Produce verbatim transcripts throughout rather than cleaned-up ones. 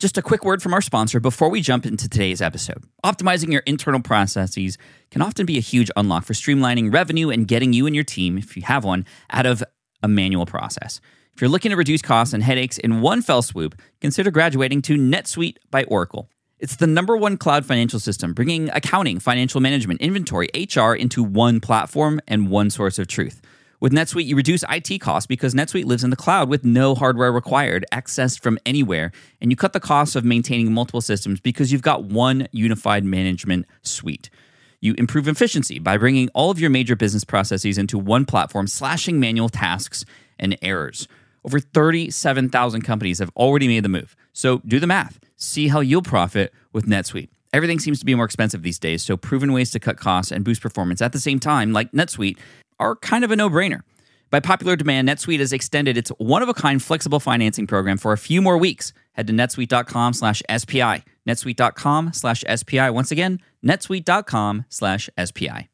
Just a quick word from our sponsor before we jump into today's episode. Optimizing your internal processes can often be a huge unlock for streamlining revenue and getting you and your team, if you have one, out of a manual process. If you're looking to reduce costs and headaches in one fell swoop, consider graduating to NetSuite by Oracle. It's the number one cloud financial system, bringing accounting, financial management, inventory, H R into one platform and one source of truth. With NetSuite, you reduce I T costs because NetSuite lives in the cloud with no hardware required, accessed from anywhere, and you cut the cost of maintaining multiple systems because you've got one unified management suite. You improve efficiency by bringing all of your major business processes into one platform, slashing manual tasks and errors. Over thirty-seven thousand companies have already made the move. So do the math. See how you'll profit with NetSuite. Everything seems to be more expensive these days, so proven ways to cut costs and boost performance at the same time, like NetSuite, are kind of a no-brainer. By popular demand, NetSuite has extended its one-of-a-kind flexible financing program for a few more weeks. Head to netsuite.com slash SPI. netsuite.com slash SPI. Once again, netsuite.com slash SPI.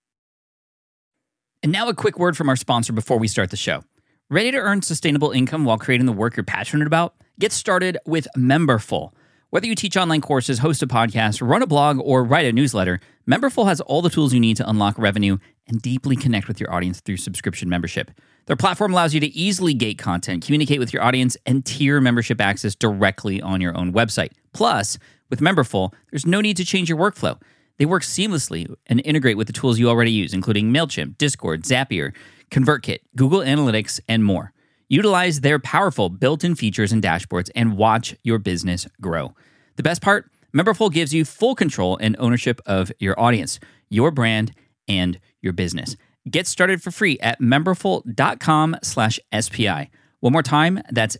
And now a quick word from our sponsor before we start the show. Ready to earn sustainable income while creating the work you're passionate about? Get started with Memberful. Whether you teach online courses, host a podcast, run a blog, or write a newsletter, Memberful has all the tools you need to unlock revenue and deeply connect with your audience through subscription membership. Their platform allows you to easily gate content, communicate with your audience, and tier membership access directly on your own website. Plus, with Memberful, there's no need to change your workflow. They work seamlessly and integrate with the tools you already use, including MailChimp, Discord, Zapier, ConvertKit, Google Analytics, and more. Utilize their powerful built-in features and dashboards and watch your business grow. The best part? Memberful gives you full control and ownership of your audience, your brand, and your business. Get started for free at memberful.com slash SPI. One more time, that's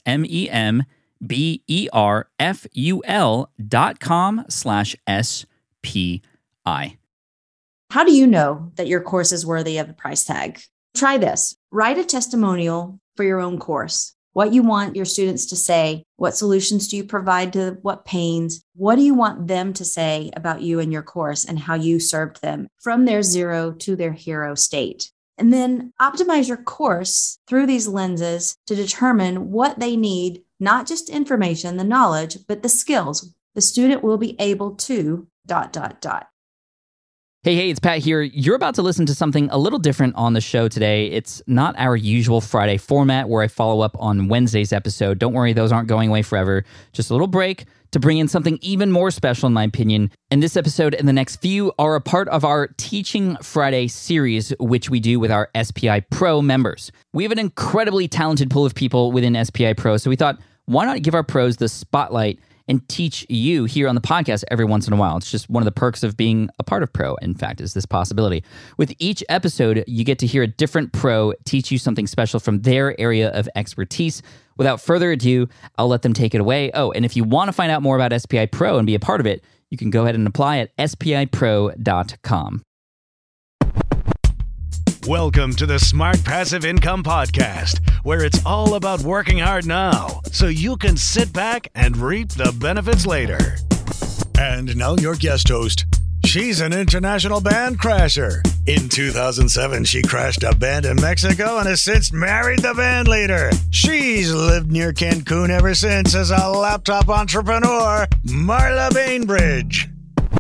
M-E-M-B-E-R-F-U-L dot com slash S-P-I. How do you know that your course is worthy of the price tag? Try this. Write a testimonial for your own course. What you want your students to say, what solutions do you provide to what pains, what do you want them to say about you and your course and how you served them from their zero to their hero state. And then optimize your course through these lenses to determine what they need, not just information, the knowledge, but the skills. The student will be able to dot, dot, dot. Hey, hey, it's Pat here. You're about to listen to something a little different on the show today. It's not our usual Friday format where I follow up on Wednesday's episode. Don't worry, those aren't going away forever. Just a little break to bring in something even more special, in my opinion. And this episode and the next few are a part of our Teaching Friday series, which we do with our S P I Pro members. We have an incredibly talented pool of people within S P I Pro, so we thought, why not give our pros the spotlight and teach you here on the podcast every once in a while. It's just one of the perks of being a part of Pro, in fact, is this possibility. With each episode, you get to hear a different pro teach you something special from their area of expertise. Without further ado, I'll let them take it away. Oh, and if you want to find out more about S P I Pro and be a part of it, you can go ahead and apply at S P I pro dot com. Welcome to the Smart Passive Income Podcast, where it's all about working hard now so you can sit back and reap the benefits later. And now your guest host. She's an international band crasher. In two thousand seven, she crashed a band in Mexico and has since married the band leader. She's lived near Cancun ever since as a laptop entrepreneur, Marla Bainbridge.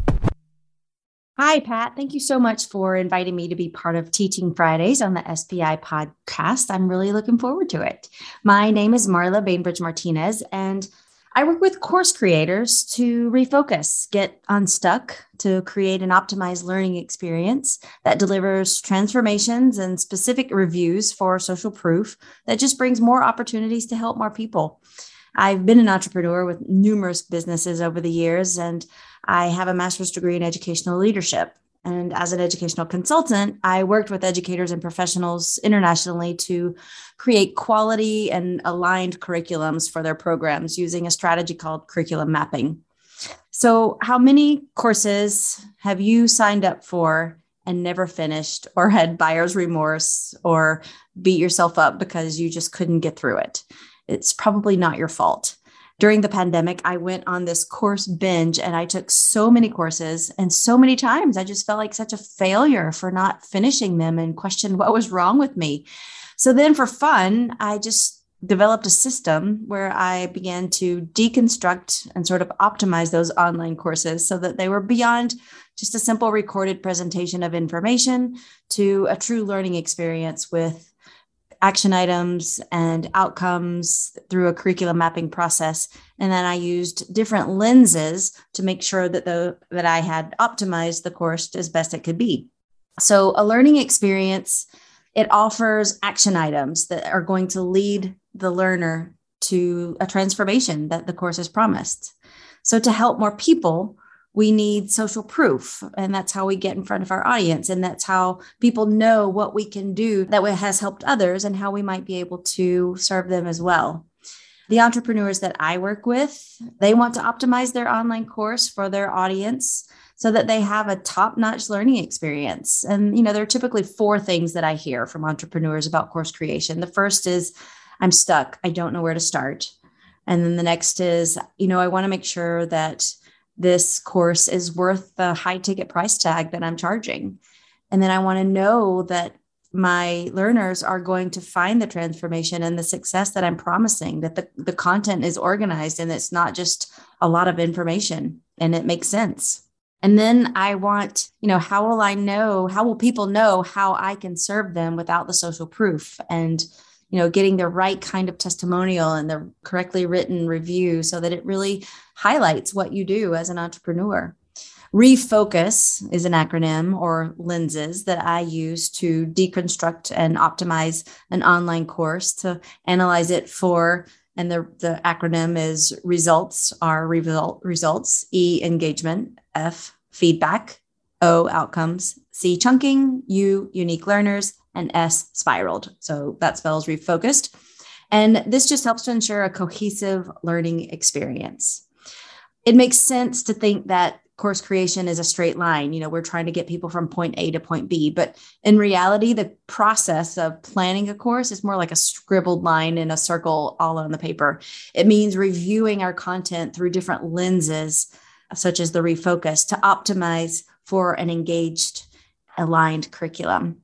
Hi, Pat. Thank you so much for inviting me to be part of Teaching Fridays on the S P I podcast. I'm really looking forward to it. My name is Marla Bainbridge Martinez, and I work with course creators to refocus, get unstuck, to create an optimized learning experience that delivers transformations and specific reviews for social proof that just brings more opportunities to help more people. I've been an entrepreneur with numerous businesses over the years, and I have a master's degree in educational leadership. And as an educational consultant, I worked with educators and professionals internationally to create quality and aligned curriculums for their programs using a strategy called curriculum mapping. So how many courses have you signed up for and never finished, or had buyer's remorse, or beat yourself up because you just couldn't get through it? It's probably not your fault. During the pandemic, I went on this course binge and I took so many courses, and so many times I just felt like such a failure for not finishing them and questioned what was wrong with me. So then for fun, I just developed a system where I began to deconstruct and sort of optimize those online courses so that they were beyond just a simple recorded presentation of information to a true learning experience with action items and outcomes through a curriculum mapping process. And then I used different lenses to make sure that the that I had optimized the course as best it could be. So a learning experience, it offers action items that are going to lead the learner to a transformation that the course has promised. So to help more people, we need social proof, and that's how we get in front of our audience. And that's how people know what we can do that has helped others and how we might be able to serve them as well. The entrepreneurs that I work with, they want to optimize their online course for their audience so that they have a top-notch learning experience. And, you know, there are typically four things that I hear from entrepreneurs about course creation. The first is, I'm stuck. I don't know where to start. And then the next is, you know, I want to make sure that this course is worth the high ticket price tag that I'm charging. And then I want to know that my learners are going to find the transformation and the success that I'm promising, that the, the content is organized and it's not just a lot of information and it makes sense. And then I want, you know, how will I know, how will people know how I can serve them without the social proof and, you know, getting the right kind of testimonial and the correctly written review so that it really highlights what you do as an entrepreneur. Refocus is an acronym or lenses that I use to deconstruct and optimize an online course, to analyze it for, and the, the acronym is results are result, results, E, engagement, F, feedback, O, outcomes, C, chunking, U, unique learners, and S, spiraled. So that spells refocused. And this just helps to ensure a cohesive learning experience. It makes sense to think that course creation is a straight line. You know, we're trying to get people from point A to point B, but in reality, the process of planning a course is more like a scribbled line in a circle all on the paper. It means reviewing our content through different lenses, such as the refocus, to optimize for an engaged, aligned curriculum.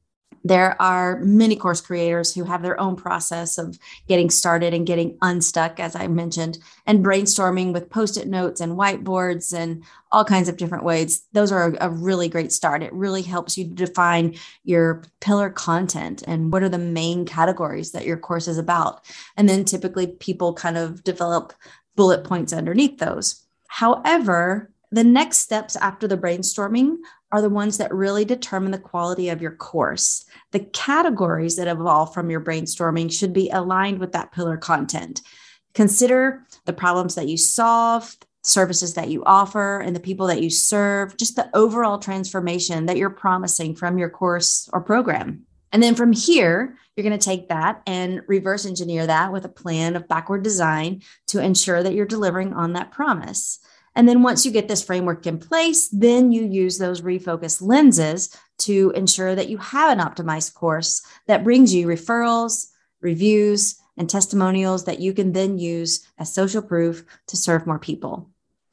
There are many course creators who have their own process of getting started and getting unstuck, as I mentioned, and brainstorming with Post-it notes and whiteboards and all kinds of different ways. Those are a really great start. It really helps you define your pillar content and what are the main categories that your course is about. And then typically people kind of develop bullet points underneath those. However, the next steps after the brainstorming are the ones that really determine the quality of your course. The categories that evolve from your brainstorming should be aligned with that pillar content. Consider the problems that you solve, services that you offer, and the people that you serve, just the overall transformation that you're promising from your course or program. And then from here, you're going to take that and reverse engineer that with a plan of backward design to ensure that you're delivering on that promise. And then once you get this framework in place, then you use those refocus lenses to ensure that you have an optimized course that brings you referrals, reviews, and testimonials that you can then use as social proof to serve more people.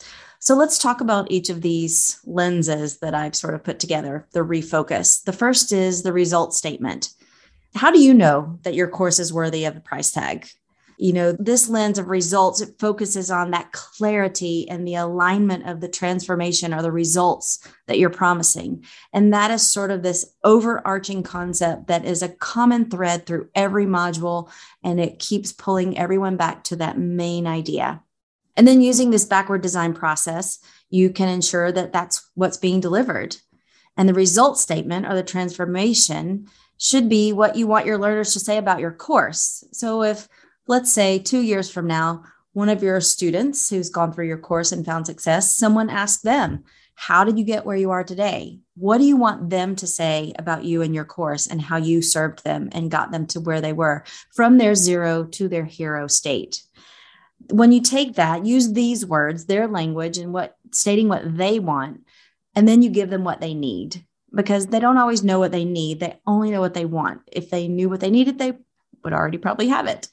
So let's talk about each of these lenses that I've sort of put together, the refocus. The first is the result statement. How do you know that your course is worthy of the price tag? You know, this lens of results, it focuses on that clarity and the alignment of the transformation or the results that you're promising. And that is sort of this overarching concept that is a common thread through every module, and it keeps pulling everyone back to that main idea. And then using this backward design process, you can ensure that that's what's being delivered. And the result statement or the transformation should be what you want your learners to say about your course. So if, let's say two years from now, one of your students who's gone through your course and found success, someone asked them, how did you get where you are today? What do you want them to say about you and your course and how you served them and got them to where they were from their zero to their hero state? When you take that, use these words, their language, and what stating what they want, and then you give them what they need, because they don't always know what they need. They only know what they want. If they knew what they needed, they would already probably have it.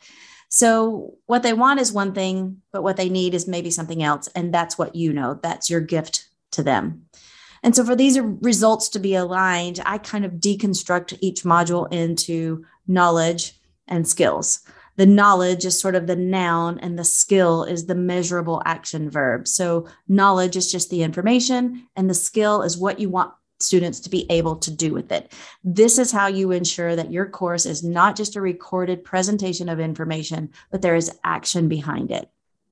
So what they want is one thing, but what they need is maybe something else. And that's what you know. That's your gift to them. And so for these results to be aligned, I kind of deconstruct each module into knowledge and skills. The knowledge is sort of the noun and the skill is the measurable action verb. So knowledge is just the information and the skill is what you want students to be able to do with it. This is how you ensure that your course is not just a recorded presentation of information, but there is action behind it.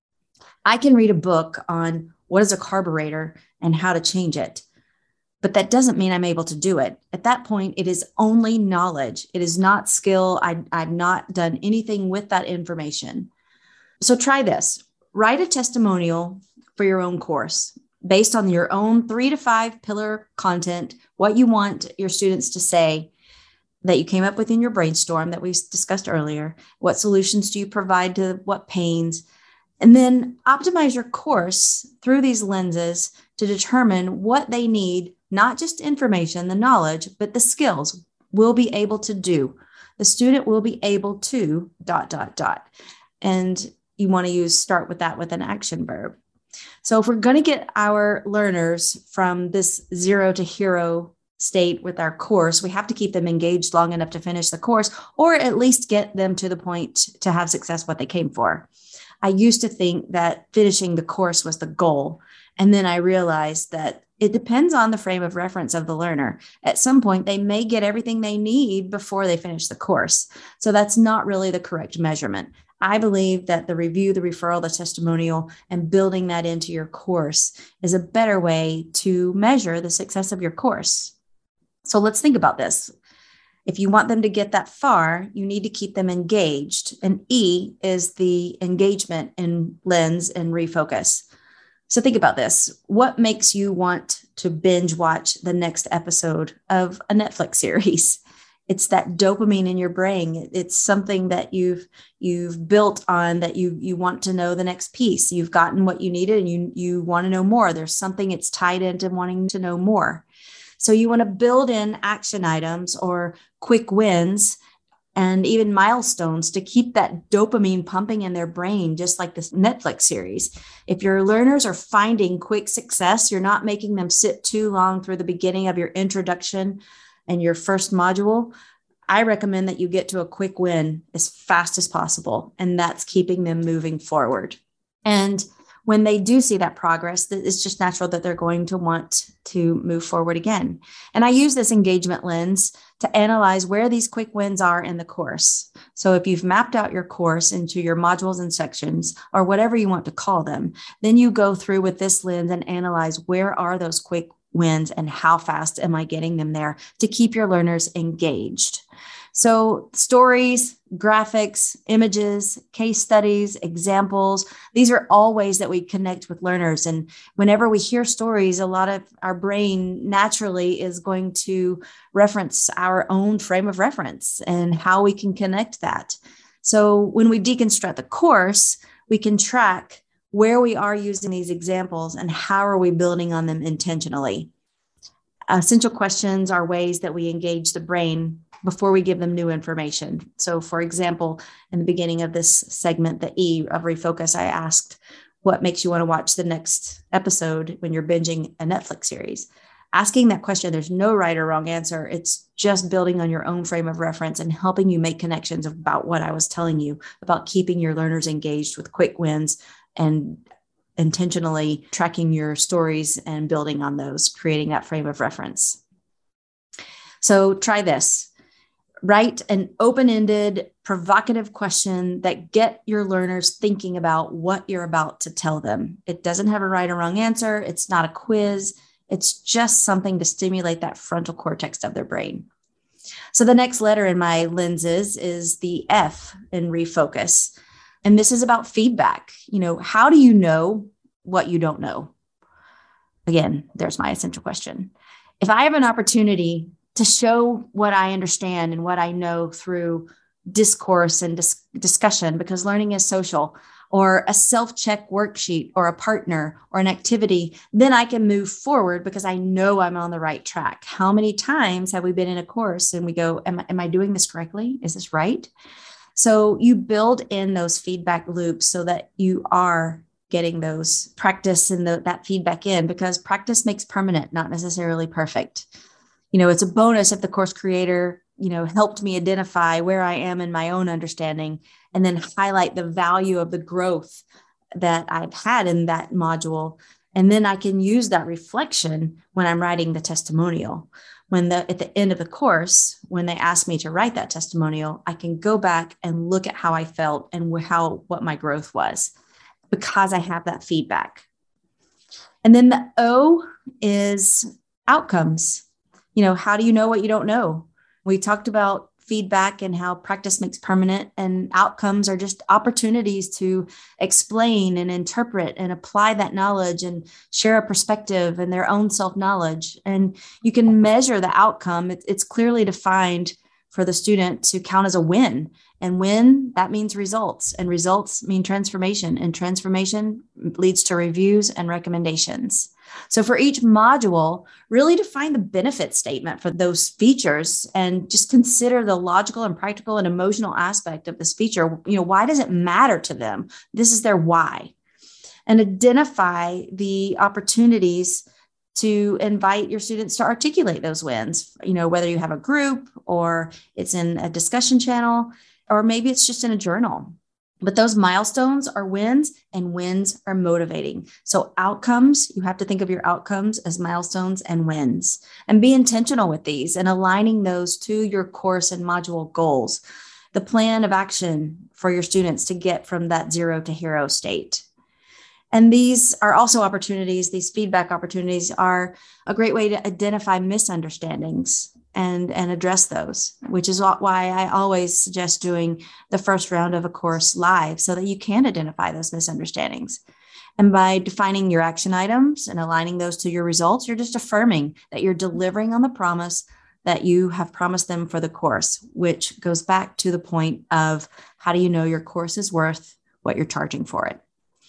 I can read a book on what is a carburetor and how to change it, but that doesn't mean I'm able to do it. At that point, it is only knowledge. It is not skill. I, I've not done anything with that information. So try this. Write a testimonial for your own course based on your own three to five pillar content, what you want your students to say that you came up with in your brainstorm that we discussed earlier. What solutions do you provide to what pains? And then optimize your course through these lenses to determine what they need, not just information, the knowledge, but the skills will be able to do. The student will be able to dot, dot, dot. And you want to use start with that with an action verb. So if we're going to get our learners from this zero to hero state with our course, we have to keep them engaged long enough to finish the course, or at least get them to the point to have success what they came for. I used to think that finishing the course was the goal. And then I realized that it depends on the frame of reference of the learner. At some point, they may get everything they need before they finish the course. So that's not really the correct measurement. I believe that the review, the referral, the testimonial, and building that into your course is a better way to measure the success of your course. So let's think about this. If you want them to get that far, you need to keep them engaged. And E is the engagement in lens and refocus. So think about this. What makes you want to binge watch the next episode of a Netflix series? It's that dopamine in your brain. It's something that you've you've built on, that you you want to know the next piece. You've gotten what you needed and you you want to know more. There's something it's tied into wanting to know more. So you want to build in action items or quick wins and even milestones to keep that dopamine pumping in their brain, just like this Netflix series. If your learners are finding quick success, you're not making them sit too long through the beginning of your introduction and your first module, I recommend that you get to a quick win as fast as possible. And that's keeping them moving forward. And when they do see that progress, it's just natural that they're going to want to move forward again. And I use this engagement lens to analyze where these quick wins are in the course. So if you've mapped out your course into your modules and sections, or whatever you want to call them, then you go through with this lens and analyze where are those quick wins and how fast am I getting them there to keep your learners engaged. So stories, graphics, images, case studies, examples, these are all ways that we connect with learners. And whenever we hear stories, a lot of our brain naturally is going to reference our own frame of reference and how we can connect that. So when we deconstruct the course, we can track where we are using these examples and how are we building on them intentionally. Essential questions are ways that we engage the brain before we give them new information. So for example, in the beginning of this segment, the E of refocus, I asked, what makes you want to watch the next episode when you're binging a Netflix series? Asking that question, there's no right or wrong answer. It's just building on your own frame of reference and helping you make connections about what I was telling you about keeping your learners engaged with quick wins and intentionally tracking your stories and building on those, creating that frame of reference. So try this. Write an open-ended, provocative question that get your learners thinking about what you're about to tell them. It doesn't have a right or wrong answer. It's not a quiz. It's just something to stimulate that frontal cortex of their brain. So the next letter in my lenses is the F in refocus. And this is about feedback. You know, how do you know what you don't know? Again, there's my essential question. If I have an opportunity to show what I understand and what I know through discourse and dis- discussion, because learning is social, or a self-check worksheet or a partner or an activity, then I can move forward because I know I'm on the right track. How many times have we been in a course and we go, am I, am I doing this correctly? Is this right? So you build in those feedback loops so that you are getting those practice and the, that feedback in, because practice makes permanent, not necessarily perfect. You know, it's a bonus if the course creator you know, helped me identify where I am in my own understanding, and then highlight the value of the growth that I've had in that module. And then I can use that reflection when I'm writing the testimonial. When the at the end of the course, when they ask me to write that testimonial, I can go back and look at how I felt and how what my growth was, because I have that feedback. And then the O is outcomes. You know, how do you know what you don't know? We talked about feedback and how practice makes permanent, and outcomes are just opportunities to explain and interpret and apply that knowledge and share a perspective and their own self-knowledge. And you can measure the outcome. It's, it's clearly defined for the student to count as a win. And win, that means results, and results mean transformation, and transformation leads to reviews and recommendations. So for each module, really define the benefit statement for those features and just consider the logical and practical and emotional aspect of this feature. You know, why does it matter to them? This is their why. And identify the opportunities to invite your students to articulate those wins, you know, whether you have a group or it's in a discussion channel, or maybe it's just in a journal. But those milestones are wins, and wins are motivating. So outcomes, you have to think of your outcomes as milestones and wins, and be intentional with these and aligning those to your course and module goals, the plan of action for your students to get from that zero to hero state. And these are also opportunities, these feedback opportunities are a great way to identify misunderstandings and, and address those, which is why I always suggest doing the first round of a course live so that you can identify those misunderstandings. And by defining your action items and aligning those to your results, you're just affirming that you're delivering on the promise that you have promised them for the course, which goes back to the point of how do you know your course is worth what you're charging for it?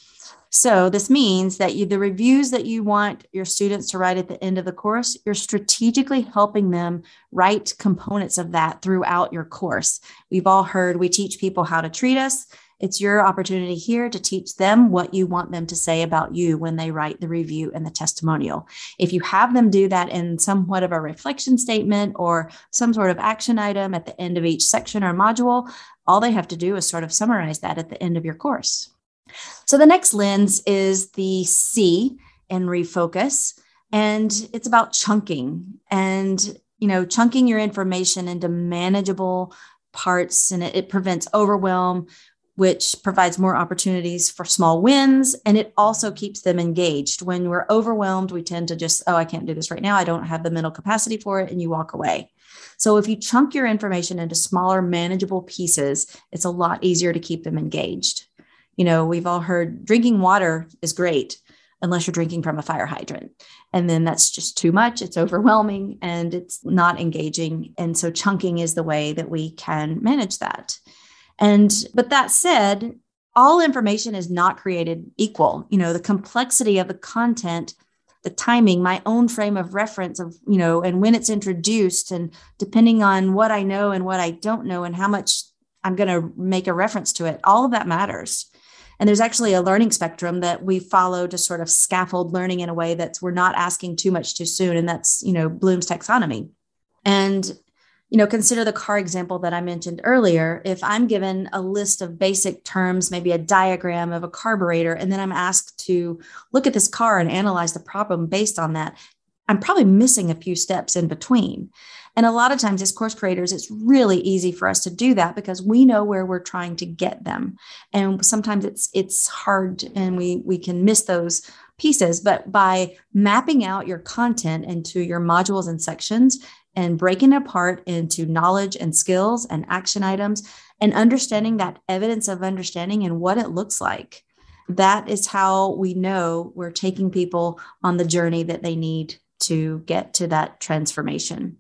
So this means that you, the reviews that you want your students to write at the end of the course, you're strategically helping them write components of that throughout your course. We've all heard we teach people how to treat us. It's your opportunity here to teach them what you want them to say about you when they write the review and the testimonial. If you have them do that in somewhat of a reflection statement or some sort of action item at the end of each section or module, all they have to do is sort of summarize that at the end of your course. So the next lens is the C in refocus, and it's about chunking and, you know, chunking your information into manageable parts, and it, it prevents overwhelm, which provides more opportunities for small wins. And it also keeps them engaged. When we're overwhelmed, we tend to just, oh, I can't do this right now. I don't have the mental capacity for it. And you walk away. So if you chunk your information into smaller, manageable pieces, it's a lot easier to keep them engaged. You know, we've all heard drinking water is great unless you're drinking from a fire hydrant. And then that's just too much. It's overwhelming and it's not engaging. And so chunking is the way that we can manage that. And, but that said, all information is not created equal. You know, the complexity of the content, the timing, my own frame of reference of, you know, and when it's introduced, and depending on what I know and what I don't know and how much I'm going to make a reference to it, all of that matters. And there's actually a learning spectrum that we follow to sort of scaffold learning in a way that's we're not asking too much too soon. And that's, you know, Bloom's taxonomy. And, you know, consider the car example that I mentioned earlier. If I'm given a list of basic terms, maybe a diagram of a carburetor, and then I'm asked to look at this car and analyze the problem based on that, I'm probably missing a few steps in between. And a lot of times as course creators, it's really easy for us to do that because we know where we're trying to get them. And sometimes it's it's hard and we, we can miss those pieces. But by mapping out your content into your modules and sections and breaking it apart into knowledge and skills and action items and understanding that evidence of understanding and what it looks like, that is how we know we're taking people on the journey that they need to get to that transformation.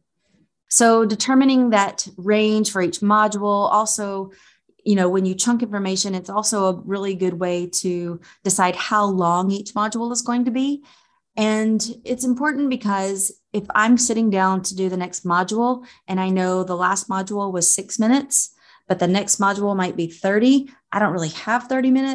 So determining that range for each module, also, you know, when you chunk information, it's also a really good way to decide how long each module is going to be. And it's important because if I'm sitting down to do the next module and I know the last module was six minutes, but the next module might be thirty, I don't really have thirty minutes.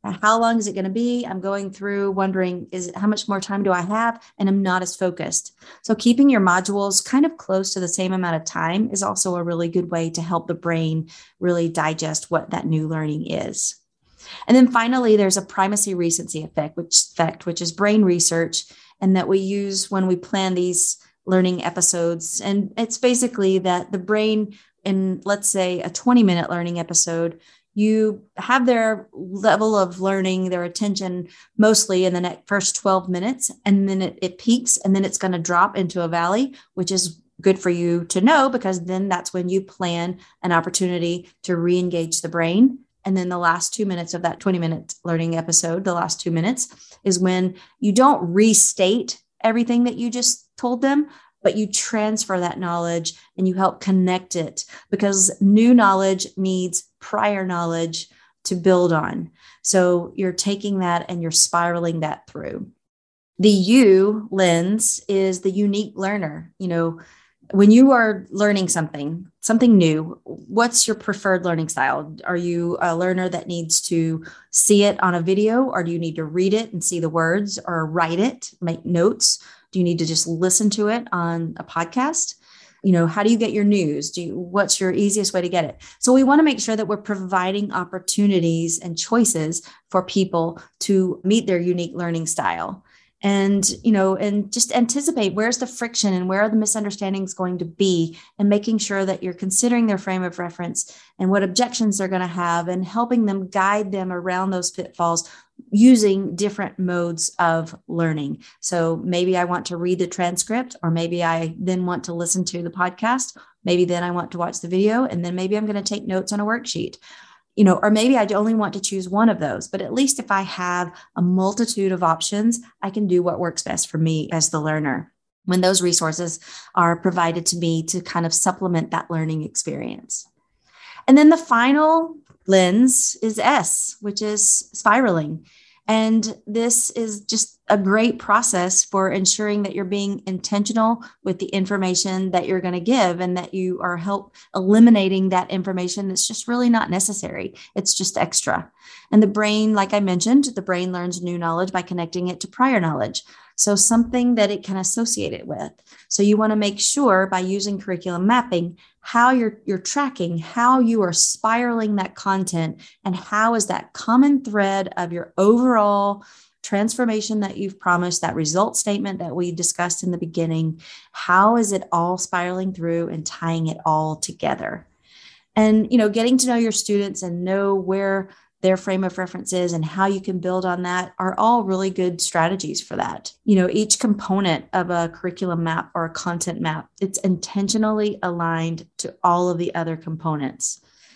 How long is it going to be? I'm going through wondering, is how much more time do I have? And I'm not as focused. So keeping your modules kind of close to the same amount of time is also a really good way to help the brain really digest what that new learning is. And then finally, there's a primacy recency effect, which effect, which is brain research, and that we use when we plan these learning episodes. And it's basically that the brain, in let's say a twenty minute learning episode, you have their level of learning, their attention mostly in the next first twelve minutes, and then it, it peaks, and then it's going to drop into a valley, which is good for you to know, because then that's when you plan an opportunity to re-engage the brain. And then the last two minutes of that twenty minute learning episode, the last two minutes is when you don't restate everything that you just told them, but you transfer that knowledge and you help connect it, because new knowledge needs prior knowledge to build on. So you're taking that and you're spiraling that through. The U lens is the unique learner. You know, when you are learning something, something new, what's your preferred learning style? Are you a learner that needs to see it on a video, or do you need to read it and see the words, or write it, make notes? Do you need to just listen to it on a podcast? You know, how do you get your news? Do you, what's your easiest way to get it? So we want to make sure that we're providing opportunities and choices for people to meet their unique learning style. And, you know, and just anticipate where's the friction and where are the misunderstandings going to be, and making sure that you're considering their frame of reference and what objections they're going to have, and helping them guide them around those pitfalls using different modes of learning. So maybe I want to read the transcript, or maybe I then want to listen to the podcast. Maybe then I want to watch the video, and then maybe I'm going to take notes on a worksheet. You know, or maybe I only want to choose one of those, but at least if I have a multitude of options, I can do what works best for me as the learner, when those resources are provided to me to kind of supplement that learning experience. And then the final lens is S, which is spiraling. And this is just a great process for ensuring that you're being intentional with the information that you're going to give, and that you are help eliminating that information that's just really not necessary. It's just extra. And the brain, like I mentioned, the brain learns new knowledge by connecting it to prior knowledge. So something that it can associate it with. So you want to make sure by using curriculum mapping, how you're, you're tracking, how you are spiraling that content, and how is that common thread of your overall transformation that you've promised, that result statement that we discussed in the beginning, how is it all spiraling through and tying it all together? And, you know, getting to know your students and know where their frame of reference is and how you can build on that are all really good strategies for that. You know, each component of a curriculum map or a content map, it's intentionally aligned to all of the other components,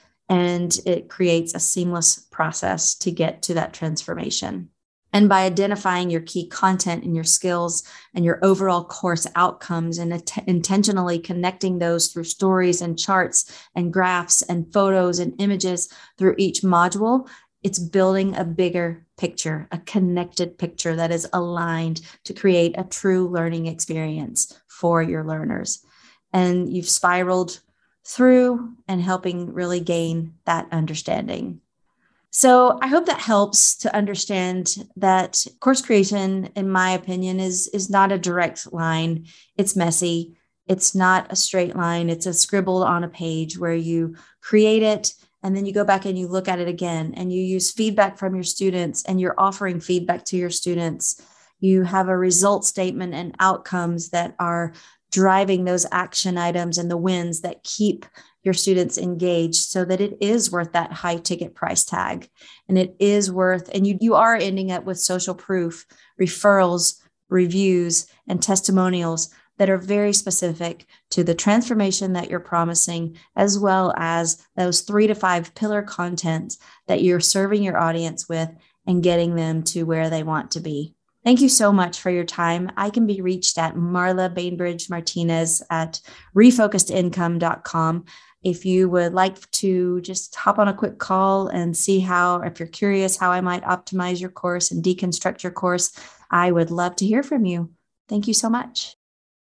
and it creates a seamless process to get to that transformation. And by identifying your key content and your skills and your overall course outcomes, and att- intentionally connecting those through stories and charts and graphs and photos and images through each module, it's building a bigger picture, a connected picture that is aligned to create a true learning experience for your learners. And you've spiraled through and helping really gain that understanding. So I hope that helps to understand that course creation, in my opinion, is, is not a direct line. It's messy. It's not a straight line. It's a scribbled on a page where you create it and then you go back and you look at it again, and you use feedback from your students, and you're offering feedback to your students. You have a result statement and outcomes that are driving those action items and the wins that keep your students engaged, so that it is worth that high ticket price tag. And it is worth, and you, you are ending up with social proof, referrals, reviews, and testimonials that are very specific to the transformation that you're promising, as well as those three to five pillar content that you're serving your audience with and getting them to where they want to be. Thank you so much for your time. I can be reached at Marla Bainbridge Martinez at refocused income dot com. If you would like to just hop on a quick call and see how, if you're curious how I might optimize your course and deconstruct your course, I would love to hear from you. Thank you so much.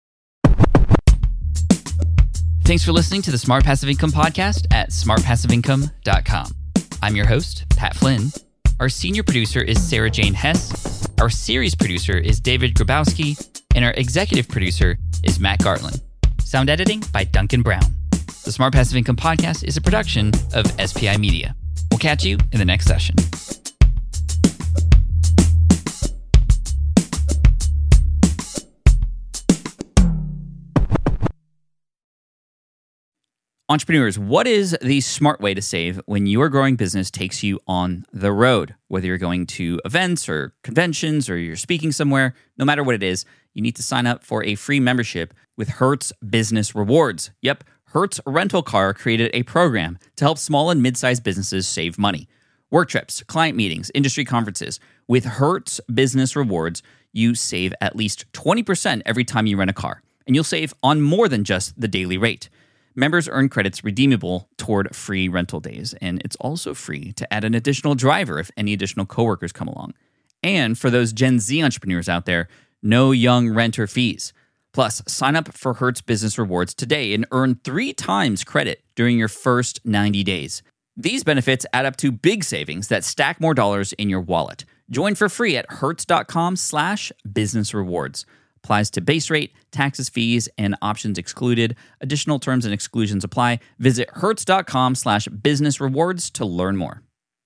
Thanks for listening to the Smart Passive Income Podcast at smart passive income dot com. I'm your host, Pat Flynn. Our senior producer is Sarah Jane Hess. Our series producer is David Grabowski. And our executive producer is Matt Gartland. Sound editing by Duncan Brown. The Smart Passive Income Podcast is a production of S P I Media. We'll catch you in the next session. Entrepreneurs, what is the smart way to save when your growing business takes you on the road? Whether you're going to events or conventions or you're speaking somewhere, no matter what it is, you need to sign up for a free membership with Hertz Business Rewards. Yep, Hertz Rental Car created a program to help small and mid-sized businesses save money. Work trips, client meetings, industry conferences. With Hertz Business Rewards, you save at least twenty percent every time you rent a car. And you'll save on more than just the daily rate. Members earn credits redeemable toward free rental days, and it's also free to add an additional driver if any additional coworkers come along. And for those Gen Z entrepreneurs out there, no young renter fees. Plus, sign up for Hertz Business Rewards today and earn three times credit during your first ninety days. These benefits add up to big savings that stack more dollars in your wallet. Join for free at hertz.com slash business rewards. Applies to base rate, taxes, fees, and options excluded. Additional terms and exclusions apply. Visit hertz.com slash business rewards to learn more.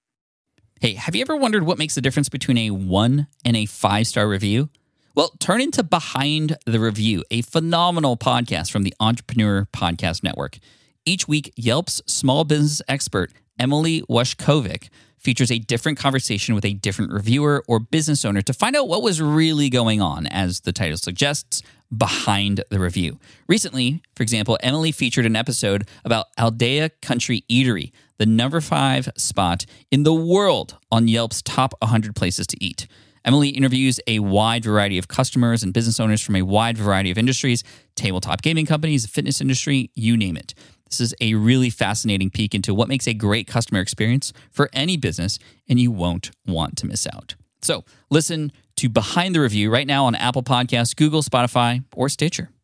Hey, have you ever wondered what makes the difference between a one and a five-star review? Well, turn into Behind the Review, a phenomenal podcast from the Entrepreneur Podcast Network. Each week, Yelp's small business expert, Emily Washkovic, features a different conversation with a different reviewer or business owner to find out what was really going on, as the title suggests, behind the review. Recently, for example, Emily featured an episode about Aldea Country Eatery, the number five spot in the world on Yelp's top one hundred places to eat. Emily interviews a wide variety of customers and business owners from a wide variety of industries, tabletop gaming companies, the fitness industry, you name it. This is a really fascinating peek into what makes a great customer experience for any business, and you won't want to miss out. So listen to Behind the Review right now on Apple Podcasts, Google, Spotify, or Stitcher.